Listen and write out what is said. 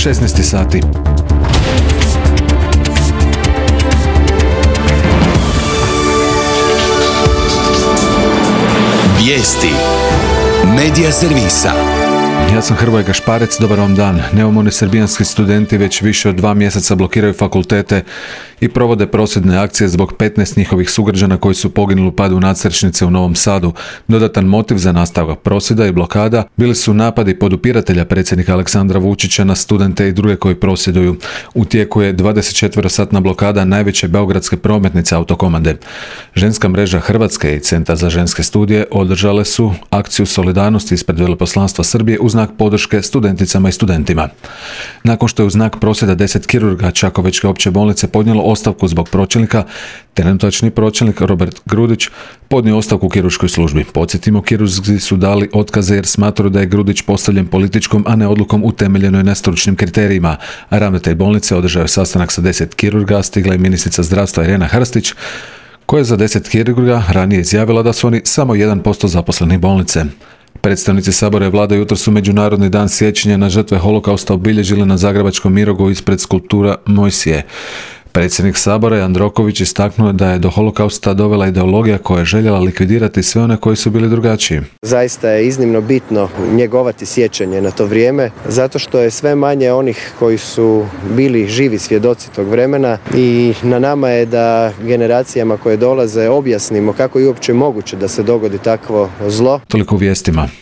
16 sati. Vijesti Medija servisa. Ja sam Hrvoje Gašparec, dobar vam dan. Neumorni srbijanski studenti već više od 2 mjeseca blokiraju fakultete i provode prosvjedne akcije zbog 15 njihovih sugrađana koji su poginuli u padu nadstrešnice u Novom Sadu. Dodatan motiv za nastavak prosvjeda i blokada bili su napadi podupiratelja predsjednika Aleksandra Vučića na studente i druge koji prosvjeduju. U tijeku je 24-satna blokada najveće beogradske prometnice Autokomande. Ženska mreža Hrvatske i Centar za ženske studije održale su akciju solidarnosti ispred Veleposlanstva Srbije u znak podrške studenticama i studentima. Nakon što je u znak prosvjeda 10 kirurga Čakovečke opće bolnice podnijelo ostavku zbog pročelnika, trenutačni pročelnik Robert Grudić podnio ostavku u kirurškoj službi. Podsjetimo, kirurzi su dali otkaze jer smatraju da je Grudić postavljen političkom, a ne odlukom utemeljenoj na stručnim kriterijima. A ravnatelj bolnice održao je sastanak sa 10 kirurga, stigla je ministrica zdravstva Irena Hrstić, koja je za 10 kirurga ranije izjavila da su oni samo 1% zaposlenih bolnice. Predstavnici Sabora i Vlade jutros su Međunarodni dan sjećanja na žrtve holokausta obilježili na zagrebačkom Mirogu ispred skulptura Mojsije. Predsjednik Sabora Jandroković istaknuo da je do holokausta dovela ideologija koja je željela likvidirati sve one koji su bili drugačiji. Zaista je iznimno bitno njegovati sjećanje na to vrijeme, zato što je sve manje onih koji su bili živi svjedoci tog vremena i na nama je da generacijama koje dolaze objasnimo kako je uopće moguće da se dogodi takvo zlo. Toliko u vijestima.